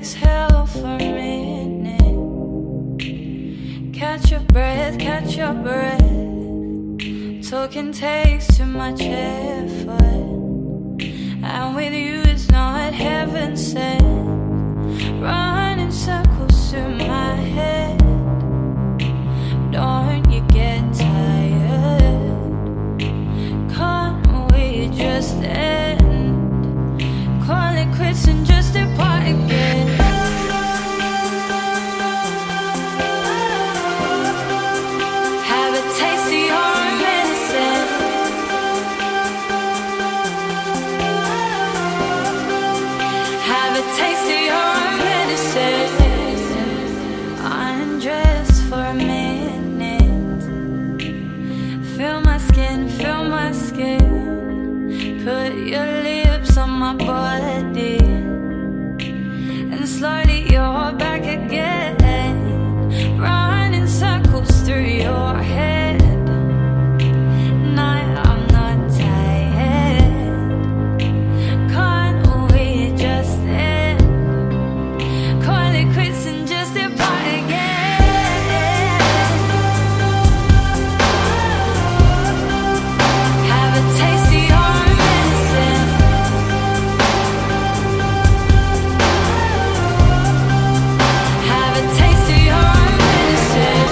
exhale for a minute. Catch your breath. Talking takes too much effort, and with you it's not heaven sent. Running circles through my head. Don't you get tired? Can't we just end? Call it quits and just depart again. Have a taste of your medicine. Have a taste of your medicine. Undress for a minute. Feel my skin, feel my skin. Put your lips on my body, and slowly you're back again. Running circles through your head. No, I'm not tired. Can't we just end? Call it quits and just depart again. Have a taste of your medicine. Have a taste of your medicine.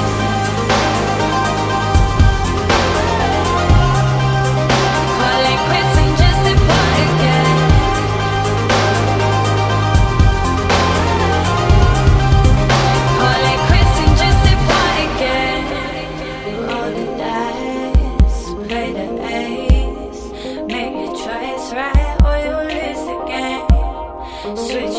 Call it quits and just depart again. Call it quits and just depart again. Roll the dice, play the ace. Make your choice right or you'll lose the game. Switch